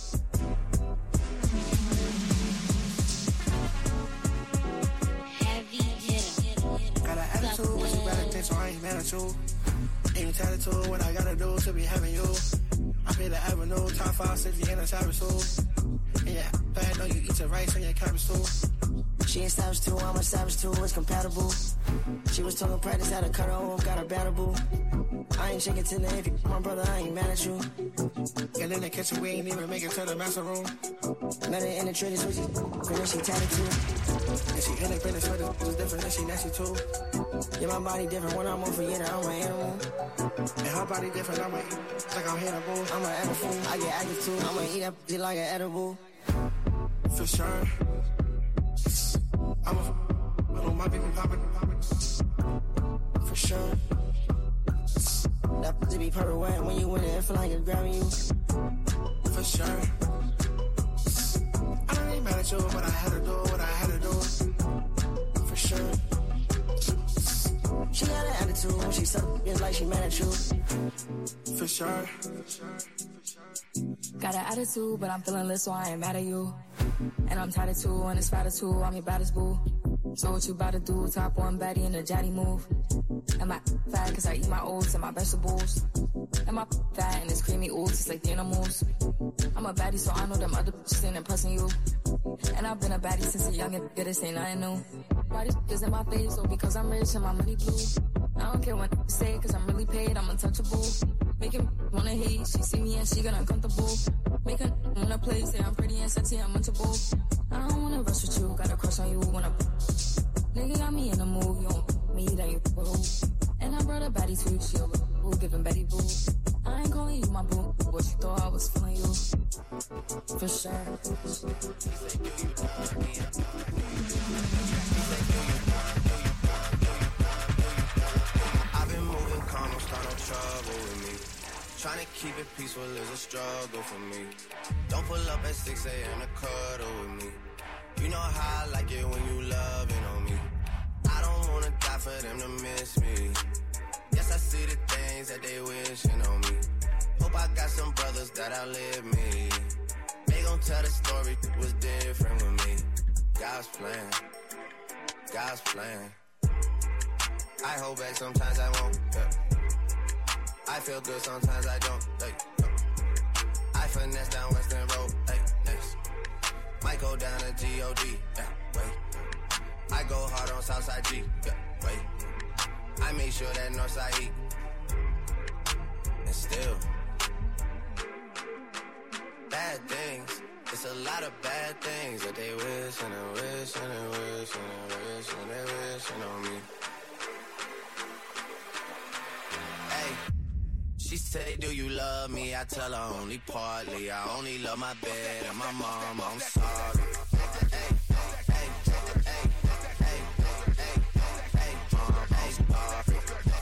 Got an attitude, but you better think so I ain't mad at you. Ain't tattooed, what I gotta do to be having you. I pay the avenue, top five, sixty in a savage too. Yeah, bad know you eat your rice and your cabbage too.
She ain't savage too, I'm a savage too, it's compatible. She was talking practice, had to cut her off, got her battable. I ain't shaking to the if you my brother, I ain't mad at you.
Get in the kitchen, we ain't even make it to the master room.
Met her in the trenches, which is then she tatted too.
And she independent, so this is different, and she nasty too.
Yeah, my body different, when I'm on for yeah, I'm an animal.
And her body different, I'm a, it's like I'm Hannibal.
I'm an animal, I get active too. I'ma eat that shit like an edible.
For sure. I'm a, I know my baby poppin', poppin'.
For sure. That pussy be perfect wet when you win it, it feel like it's grabbing you.
For sure. I don't ain't mad at you, but I had to do what I had to do. For sure.
She got an attitude when she suck, it's like she mad at you.
For sure.
Got an attitude, but I'm feeling lit, so I ain't mad at you. And I'm tired of two, and it's fatter too, I'm your baddest boo. So what you about to do? Top one baddie in a jatty move. Am I fat cause I eat my oats and my vegetables? Am I fat and it's creamy oats, it's like the animals? I'm a baddie, so I know them other bitches ain't impressing you. And I've been a baddie since a young and this ain't nothing new. Why these bitches in my face? Oh, because I'm rich and my money blue. I don't care what you say, cause I'm really paid, I'm untouchable. Make him wanna hate, she see me and she get uncomfortable. Make her wanna play, say I'm pretty and sexy, I'm munchable. I don't wanna rush with you, got a crush on you, wanna. Nigga got me in the mood, you don't me, then you boo. And I brought a baddie to she over, who giving Betty boo. I ain't calling you my boo, but you thought I was feeling you. For sure.
I've been moving calm, don't start no trouble with me. Trying to keep it peaceful is a struggle for me. Don't pull up at six a.m. to cuddle with me. You know how I like it when you loving on me. I don't wanna die for them to miss me. Yes, I see the things that they wishing on me. Hope I got some brothers that outlive me. They gon' tell the story that was different with me. God's plan, God's plan. I hold back, sometimes I won't. Yeah. I feel good, sometimes I don't. Like, no. I finesse down Western Road. Like, next. Might go down to G O D. Yeah, wait. I go hard on Southside G. Yeah, wait. I make sure that Northside eat. And still, bad things. It's a lot of bad things that they wish and they wish and they wish and they wish and they wishing on me. Hey, she say, do you love me? I tell her only partly. I only love my bed and my mom. I'm sorry. Hey, hey, hey, hey, hey, hey, hey, mom, I'm sorry.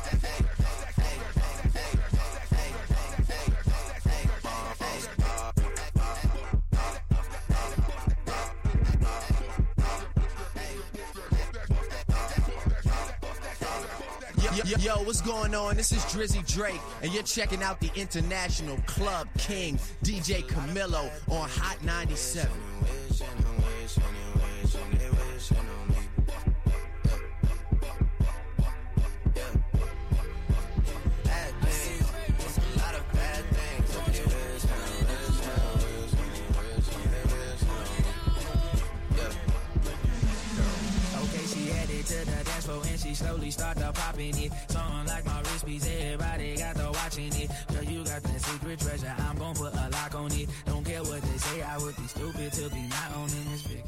Yo, yo, what's going on? This is Drizzy Drake, and you're checking out the International Club King, D J Camilo, on Hot ninety-seven.
And she slowly start to popping it. Something like my wrist piece, everybody got to watching it. Girl, you got that secret treasure, I'm gon' put a lock on it. Don't care what they say, I would be stupid to be not owning this Vicky.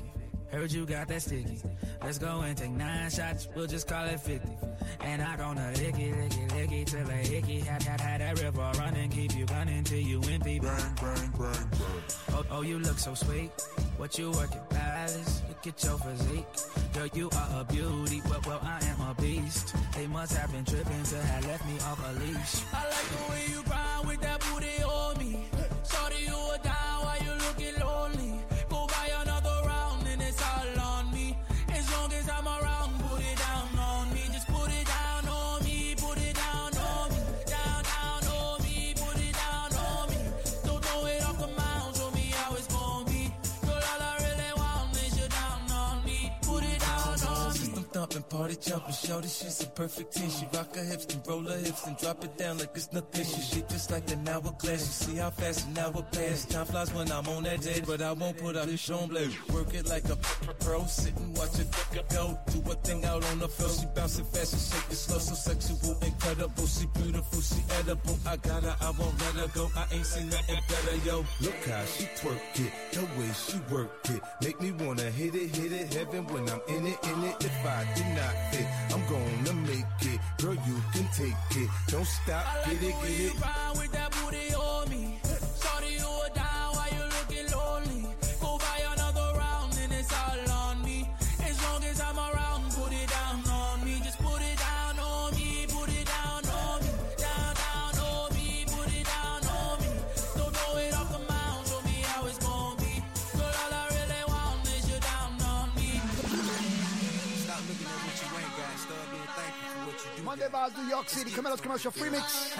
Heard you got that sticky. Let's go and take nine shots, we'll just call it fifty. And I gonna lick it, lick it, lick it till I hickey. Had, had, had that river running, keep you gunning till you empty. Bang, bang, bang, bang. Oh, oh, you look so sweet. What you working, Palace? Look at your physique. Girl, you are a beauty, but well, I am a beast. They must have been tripping to have left me off a leash. I like the way you grind with that booty on me. Shorty, you are down while you looking lonely. Go buy another round and it's all on me. As long as I'm around, put it down on me. Just put it down on me, put it down on me. Down, down on me, put it down on me. Don't throw it off the mound, show me how it's gonna be. Girl, all I really want is you down on me. Put it down on me.
System thumping, party jumping, shorty, she's a perfect ten. She rock her hips and roll her hips and drop it down like it's nothing. She shake just like an hourglass. You see how fast an hour pass. Time flies when I'm on that jet, but I won't put out this on blade. Work it like a pro, sit and watch it go. Do a thing out on the floor. She bouncing fast and shake it slow, so sexual, incredible. She beautiful, she edible. I got her, I won't let her go. I ain't seen nothing better, yo. Look how she twerk it, the way she work it, make me wanna hit it, hit it, heaven when I'm in it, in it. If I did not fit, I'm gonna make it. Girl, you can take it. Don't stop,
I like
get it,
the way
get
you
it.
grind with that booty on me. Shorty, you are down while you looking lonely. Go buy another round and it's all on me. As long as I'm around, put it down on me. Just put it down on me, put it down on me. Down, down on me, put it down on me. Don't throw it off the mound, show me how it's gonna be. Girl, all I really want is you down on me.
Stop looking at what you ain't got. Start being thankful for what you do.
Monday Vibes, New York City. Camilo's commercial free mix.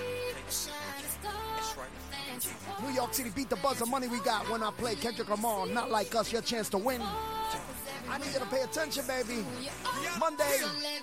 New York City, beat the buzz of money we got when I play Kendrick Lamar. Not like us, your chance to win. I need you to pay attention, baby. Monday.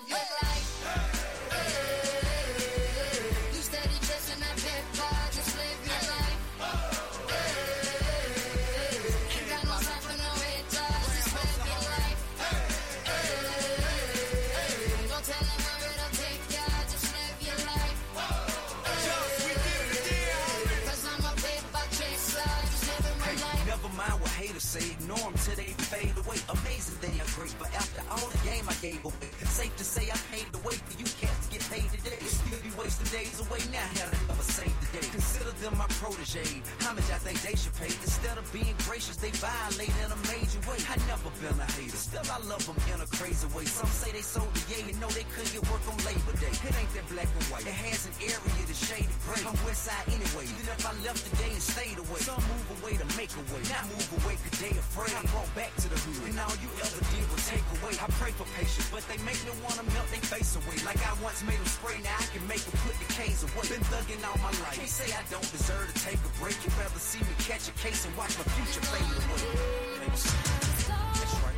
Say ignore them till they fade away. Amazing they are great, but after all the game I gave away, safe to say I paved the way for you cats to get paid today. Still be wasting days away now, how they ever save the day. Consider them my protege. How much I think they should pay? Instead of being gracious, they violate in a major way. I never been a hater, still I love them in a crazy way. Some say they sold the yay and know they couldn't get work on Labor Day. It ain't that black and white, it has an area that's shaded gray. I'm west side anyway, even if I left today and stayed away. Some move away to make a way, not move away cause they afraid. I brought back to the hood, and all you ever did was take away. I pray for patience, but they make me wanna melt their face away. Like I once made them spray, now I can make them put the K's away. Been thugging all my life, can't say I don't deserve to take a break. You'd rather see me catch a case and watch my future fade away. That's right.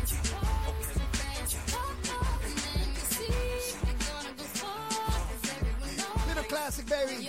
Little classic, baby.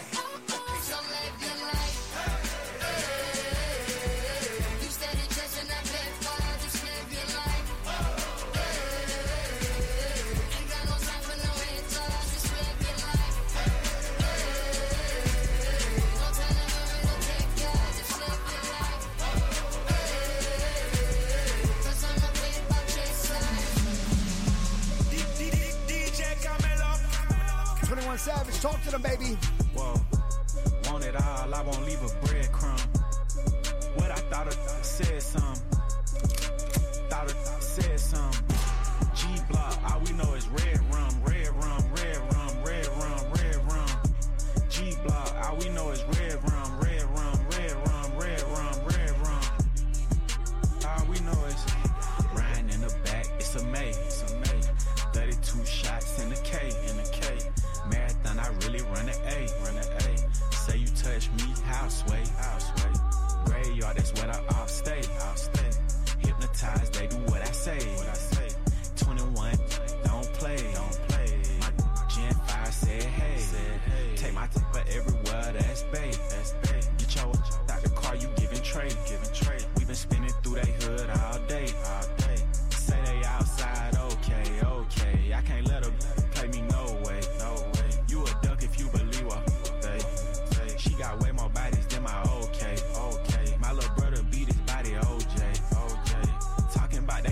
twenty-one Savage, talk to them, baby.
Whoa, want it all, I won't leave a breadcrumb. What I thought I said some, thought I said some. G-Block, all we know is red rum, red rum, red rum, red rum, red rum. G-Block, all we know is red rum, red rum, red rum, red rum, red rum. All we know is riding in the back, it's a May, it's a May. thirty-two shots in the K, in the K. Marathon, I really run an A, run an A. Say you touch me, houseway, houseway. Graveyard, that's what I off stay, off stay. Hypnotized, they do what I say, what I say. twenty-one, don't play, don't play. My Gen five said hey, said hey. Take my tipper everywhere, that's bae, that's bae. Get your out the car, you giving trade, giving trade. We been spinning through they hood all day, all day. Say they outside, okay, okay. I can't let her play me no way, no way. You a duck if you believe what they say. She got way more bodies than my okay, okay. My little brother beat his body, O J, O J. Talking about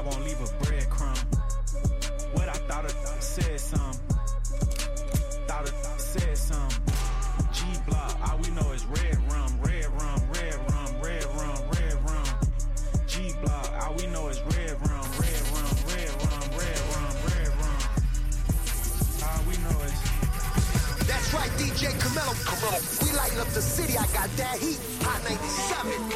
won't leave a breadcrumb. What I thought I said some. Thought I said some. G block, all we know is red rum, red rum, red rum, red rum, red rum. G block, all we know is red rum, red rum, red rum, red rum, red rum. All we know is.
That's right, D J Camelo. We light up the city. I got that heat. Hot ninety-seven.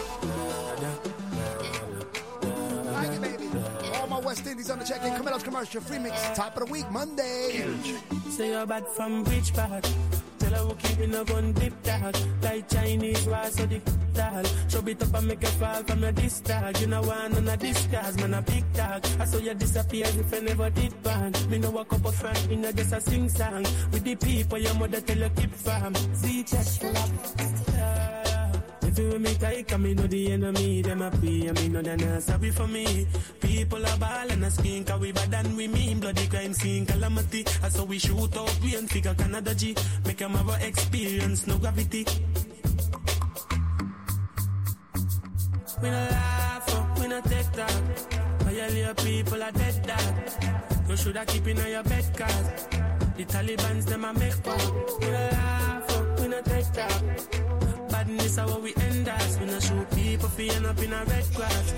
Thank you, baby. All my West Indies on the check-in. Camelo's commercial free mix. Top of the week, Monday.
Say you're bad from which part? Tell her we're keeping a gun dip tag. Like Chinese rice or the tag. Show it up and make a fall from your disc tag. You know one on a disc cause man a big tag. I saw you disappear as if I never did bang. Me know a couple friends, me know just a sing song. With the people your mother tell you keep farm. Z-Tech if you make I come, me know the enemy, them a pray, and me know they're not sorry for me. People are ball and a skin, cause we bad and we mean. Bloody crime scene, calamity. And so we shoot out, we and figure Canada G. Make them have a experience, no gravity. We no laugh, we no take that. All your little people are dead dog. You shoulda keep in on your bed, cause the Taliban's them a make pop. We no laugh, we no take that. Badness are what we end us. We no shoot people for end up in a red grass.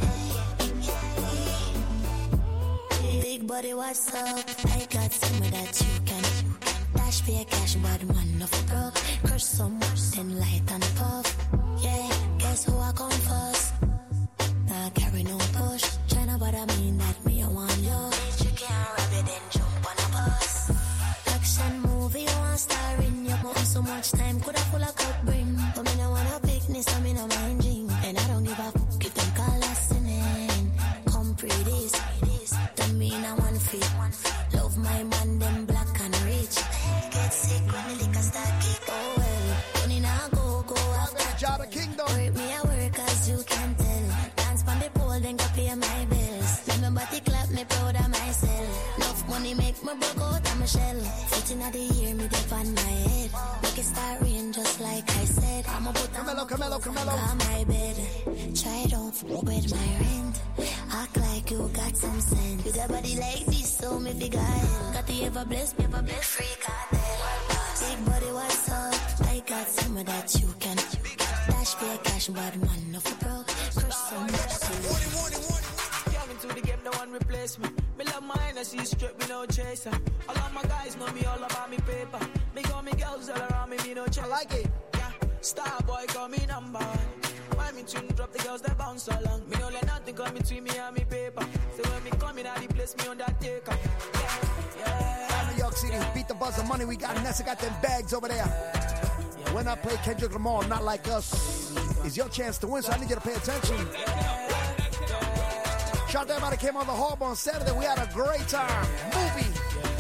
Big body, what's up? I got some of that you can. Dash for your cash, bad man, no for broke. Crush so much, then light and puff. Yeah, guess who I come first? Nah, carry no push. China, but I mean that me, I want you. You can't rub it, then jump on a bus. Action movie, you want star in your mom. So much time, could I pull a cup bring? But me no wanna picnic, so me no mind drink. And I don't give a fuck if them call us in. Come pretty this. Don't mean I want fit. Love my man, them black and rich. Get sick when the liquor start kick. Oh well, money now go, go out that
Jada Kingdom.
Work me a work as you can tell. Dance on the pole, then go pay my bills. Let me body clap, me proud of myself. Enough money make me broke out of my shell. Footing of the year, me dip on my head. Make it start rain just like I said. I'ma put on
Camelo, Camelo, Camelo.
on my bed. Try don't fuck with my rent. Act like you got some sense. With a body like this, so me figure hell. Got the ever blessed, me ever blessed. Free cartel. Big body, what's up? I got some of that you can. Dash for your cash, bad man, no for broke. Crush so much.
Young into the game, no one replace me. Me love mine, I see straight, me no chaser. All of my guys know me all about me paper. Me got me girls all around me, me no chaser. I like it. Yeah, star boy call me number one. Why me tune drop the girls that bounce along? Me don't let nothing come between me and me paper. So when me come in, I place me on that taker. Yeah, yeah.
New York City, beat the buzz of money. We got Nessa got them bags over there. When I play Kendrick Lamar, Not Like Us, it's your chance to win, so I need you to pay attention. Shout out to everybody that came on the harbor on Saturday. We had a great time. Movie.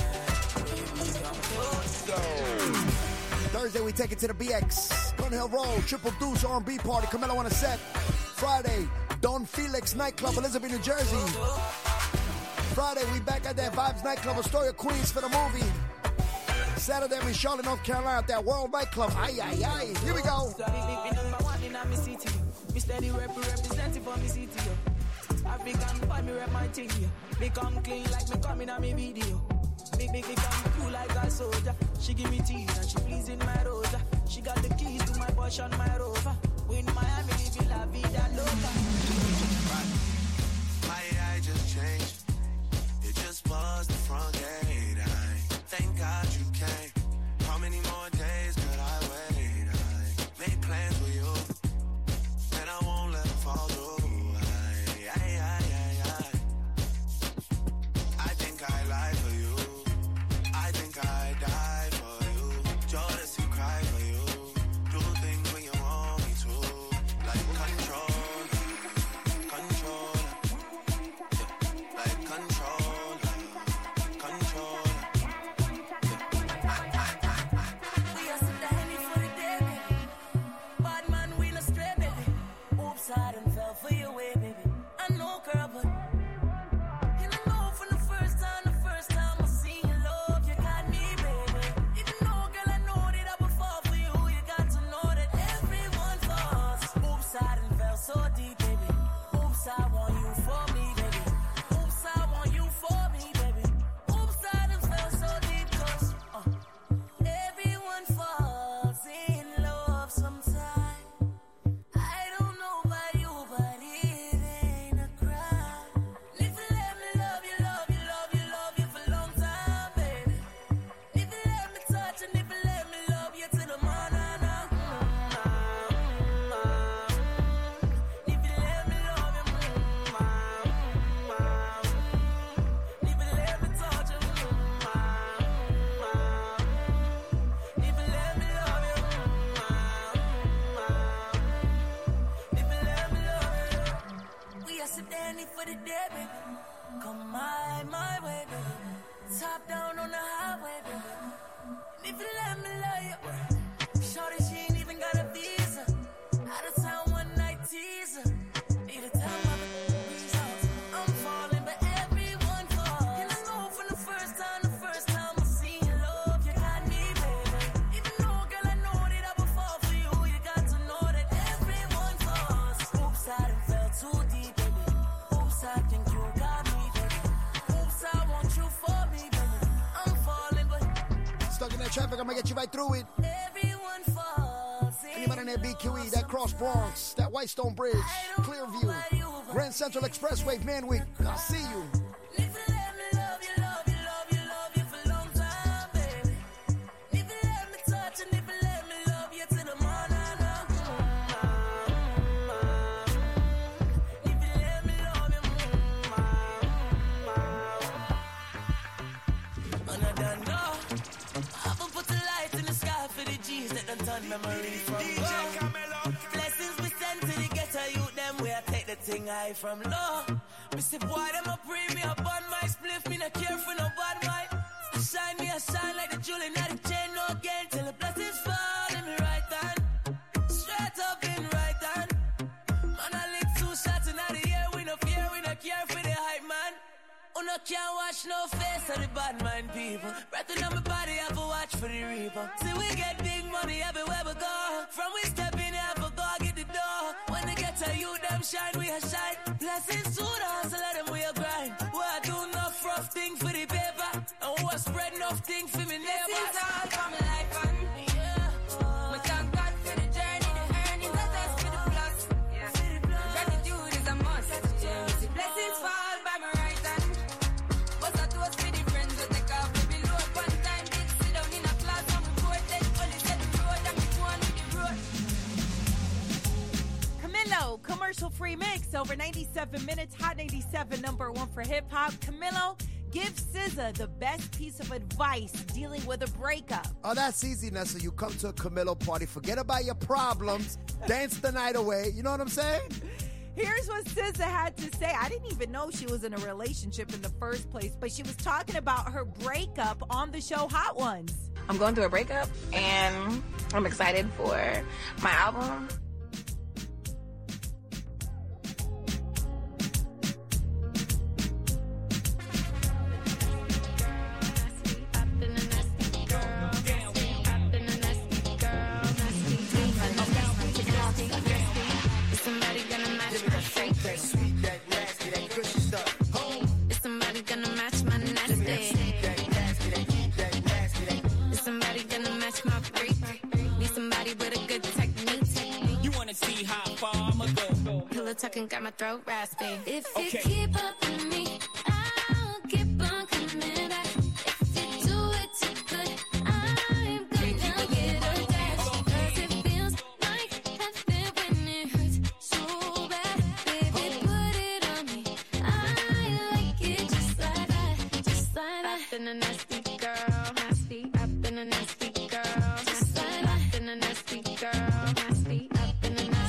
Thursday, we take it to the B X. Gun Hill Road, Triple Deuce R and B party. Camelo on a set. Friday, Don Felix nightclub, Elizabeth, New Jersey. Friday, we back at that Vibes nightclub, Astoria, Queens for the movie. Saturday, we Charlotte, North Carolina at that World nightclub. Aye, aye, aye. Here we go.
Steady representing for me city. African boy, me rep my thing. Me come clean like me coming on me video. Make me come cool like a soldier. She give me teeth and she pleasing my rosa. She got the keys to my Porsche and my Rover. We in Miami, living la vida loca.
My eye just changed. It just buzzed the front gate. I thank God you came. How many more days could I wait? I made plans for you, and I won't let them fall through. I, I, I, I, I. I think I lie for you. I think I die for you. Just to cry for you. Do things when you want me to. Like control, control, yeah. Like control, control.
We are so tiny for the day, baby. Bad man, we no stray, baby. Oops, I done fell for your way, baby. I know, girl, but you don't know from the first time, the first time I seen your love, you got me, baby. Even though, girl, I know that I would fall for you, you got to know that everyone falls. Oops, I done fell so deep, baby. Oops, I want you for me, baby. money for the day, baby. Come my, my way, baby. Top down on the highway, baby. And if you let me love you, shorty, she ain't even got a visa. Out of town one night teaser. Need a time of it. I'm falling, but everyone falls. And I know from the first time, the first time I seen your love, you got me, baby. Even though, girl, I know that I would fall for you, you got to know that everyone falls. Oops, I done fell too deep, baby. Oops, I think you got me, baby. Oops, I want you for me, baby. I'm falling, but
stuck in that traffic, I'm gonna get you right through it.
everyone falls.
Anybody in that B Q E, that Cross Bronx, that Whitestone Bridge, Clearview, Grand Central Expressway, Manwick, I see you.
Memories from D J Camelo. Blessings we send to the ghetto youth, them where I take the thing high from low. Me say boy, them a pre me up on my spliff, me not care for no bad mind. I shine me, I shine like the jewel in the chain, no gain till the blessings fall in me right hand. Straight up in right hand. Man, I lick two shots in the air, we no fear, we no care for the hype man. Uno can't watch no face of the bad mind people. Breathing on my body, I have to watch for the reaper. See we get big money everywhere we go. From we step in, have to go get the door. When they get to you, them shine, we a shine. Blessings to the hustle, let them we a grind. We a do enough rough thing for the paper. And we a spread enough thing for me neighbors.
Blessings all for my life and yeah. We thank God for the journey, the earnings, the test for the plus. Yeah. Gratitude is a must. Yeah. Blessings fall by my right hand. But I do us for the friends that take off the below. One time did sit down in a class and we both take only set the road and we go on with the road.
Camilo, commercial-free mix over ninety-seven minutes, Hot ninety-seven, number one for hip-hop. Camilo, give S Z A the best piece of advice dealing with a breakup.
Oh, that's easy, Nessa. You come to a Camilo party, forget about your problems, dance the night away. You know what I'm saying?
Here's what S Z A had to say. I didn't even know she was in a relationship in the first place, but she was talking about her breakup on the show Hot Ones.
I'm going through a breakup, and I'm excited for my album.
Tucking got my throat raspy.
If you
okay.
keep up with me, I'll keep on coming back. If you do it too good, I'm gonna get a dash. Cause it feels like heaven when it hurts so bad. Baby, put it on me. I like it just like that, just like that.
I've been a nasty girl, nasty. I've been a nasty girl,
just like that.
I've been a nasty girl, nasty. I've been a nasty.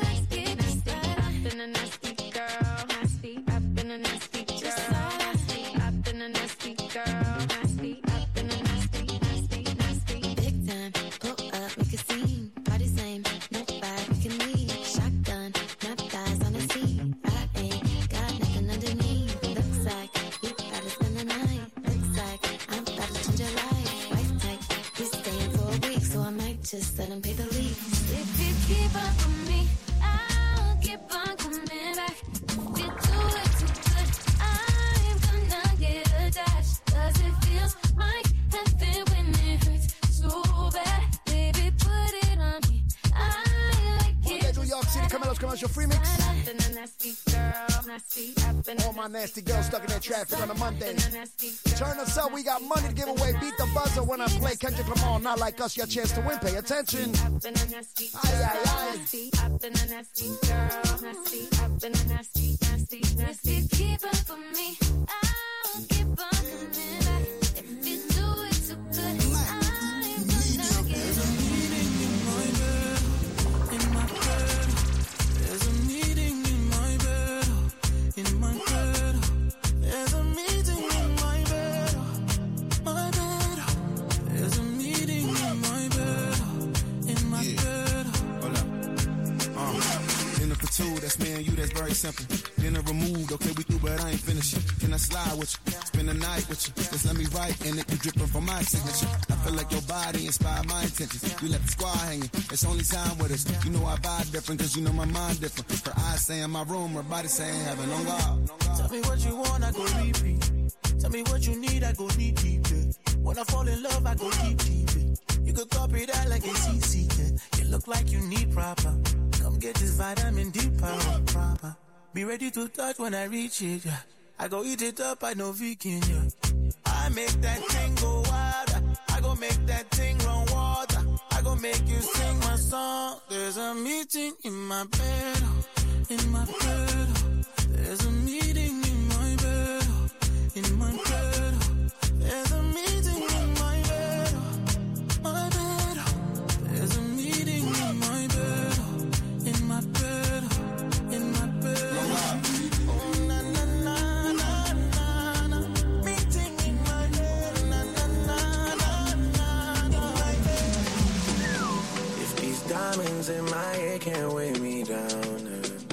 I've been a nasty girl, nasty. I've been a nasty girl, nasty. I've been a nasty girl, nasty. I've been a nasty, nasty, nasty.
Big time, pull up, make a scene. Party same, no vibe, we can leave. Shotgun, not thighs on the scene. I ain't got nothing underneath. Looks like you gotta spend the night. Looks like I'm about to change your life. Wife type, we staying for a week, so I might just let him pay the lease. If you keep up with me, I'll keep on coming back. If you do it too good, I'm gonna get a dash. Cause it feels like heaven when it hurts so bad. Baby, put it on me. I like it.
Okay, New York City, Camilo's commercial free mix.
I've been a nasty girl, nasty. I've been
All my nasty girls stuck in that traffic on a Monday. Turn us up, we got money to give away. Beat the buzzer when I play Kendrick Lamar. Not like us, your chance to win. Pay attention.
I've been a nasty girl,
aye, aye, aye.
nasty. I've been a nasty girl, nasty. I've been a nasty, nasty, nasty.
If you keep up with me, I'll keep on coming back. If you do it too good, I'm gonna get
There's a meeting in my bed, in my bed. There's a meeting in my bed, in my
very simple. Dinner removed, okay, we through, but I ain't finished. Can I slide with you? Spend the night with you. Just let me write, and it be dripping from my signature. I feel like your body inspired my intentions. You left the squad hanging. It's only time with us. You know I vibe different, cause you know my mind different. Her eyes saying my room, her body saying heaven on God.
Tell me what you want, I go repeat. Tell me what you need, I go deep, deep. Yeah. When I fall in love, I go deep, deep. Yeah. You could copy that like a C C. Yeah. You look like you need proper. Come get this vitamin D power, proper. Be ready to touch when I reach it, yeah. I go eat it up, I know vegan, yeah. I make that thing go wild. I go make that thing run water. I go make you sing my song. There's a meeting in my bed, in my bed. There's a meeting in my bed, in my bed. There's a meeting in my bed, my bed. There's a meeting in my bed, in my bed, in my bed. Oh na na na na na na. Meeting in my bed, na na na na na na. In my bed.
If these diamonds in my head can't weigh me down,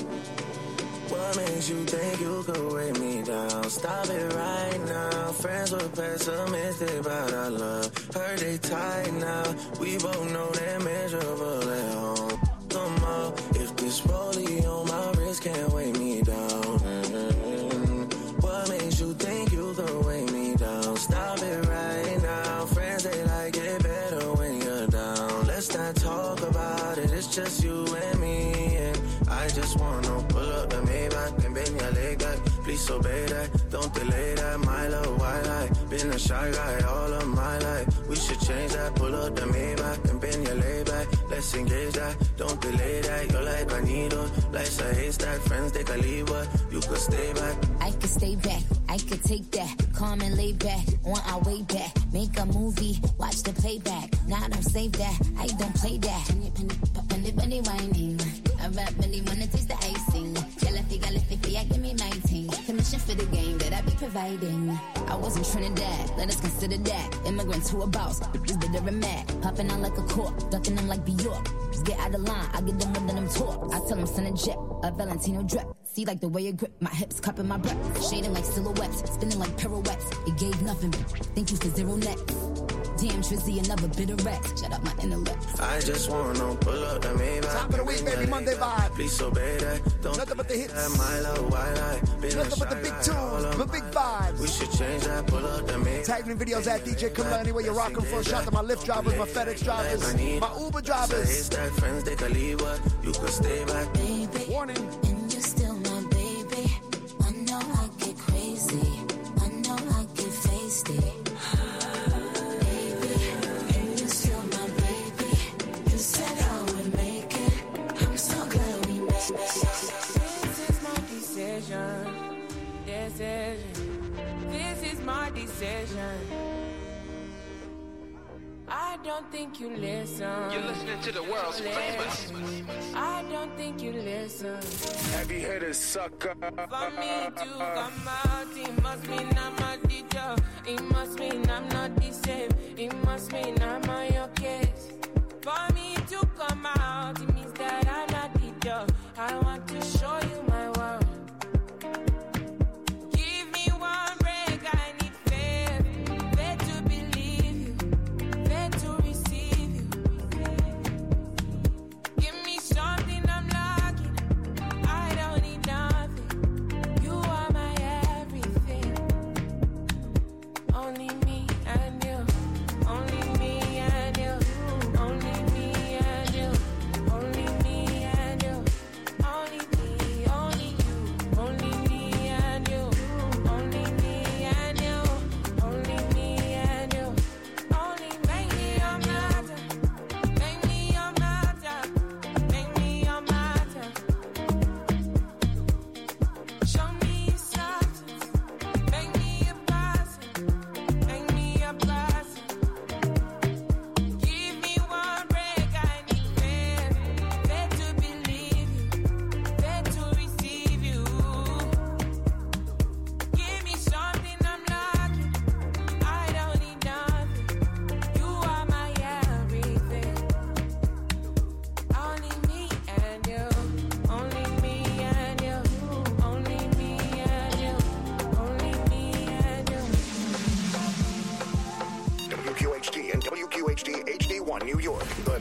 what makes you think you could weigh me down? Stop it right now. Friends were pessimistic about our love. Heard they tight now. We both know they're miserable at home. Come on, if this rollie on my wrist can't weigh me down, mm-hmm. What makes you think you could weigh me down? Stop it right now. Friends, they like it better when you're down. Let's not talk about it. It's just you and me, and I just wanna pull up the Maybach and bend your leg back. Please obey that, don't delay that. My love, why lie? Been a shy guy all of my life. We should change that. Pull up the Maybach and bend your leg back. Let's engage that, don't delay that. You're like a needle, life's a haystack. Friends, they can leave, but you could stay back.
I could stay back, I could take that. Calm and lay back, on our way back. Make a movie, watch the playback. Now don't save that, I don't play that. Penny, penny, penny, penny, whining. I rap really wanna taste the icing. Galafi, galafi, I give me nineteen. Commission for the game that I be providing. I was in Trinidad, let us consider that. Immigrant to a boss, bitches bitter and mad. Popping out like a cork, ducking them like Bjork. Just get out of line, I get them with them talk. I tell them send a jet, a Valentino drip. See like the way you grip, my hips cupping my breath. Shading like silhouettes, spinning like pirouettes. It gave nothing, thank you for zero net. Damn, Trizzy, another bit of rats. Shut up my intellect.
I just wanna pull up the Maybach.
Top of the week, baby, Monday vibe.
Please obey that. Don't
nothing but the hits.
My love, why lie?
Nothing but the big tunes, the big vibes.
We should change that. Pull up the Maybach.
Tag me videos at D J Camilla anywhere you're rocking for. Shout out to my Lyft drivers, my FedEx drivers, my Uber drivers.
Friends, they can leave, but you could stay back.
Baby,
warning.
And you're still my baby. I know I get crazy. I know I get feisty.
Decision. This is my decision. I don't think you listen.
You're listening to the world's famous.
I don't think you listen.
Heavy hitters, sucker.
For me to come out, it must mean I'm a teacher. It must mean I'm not the same. It must mean I'm on your case. For me to come out, it means that I'm not the teacher. I want to show you my world.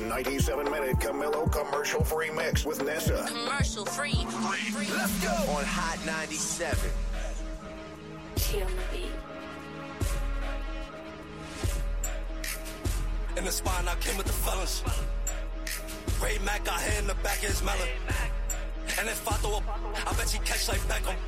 ninety-seven minute Camilo commercial free mix with Nessa.
Commercial free. free.
Let's go on Hot ninety-seven.
Chill my beat.
In the spine, I came with the fellas. Ray Mac got hair in the back of his melon. And if I throw a, I bet she catch like back on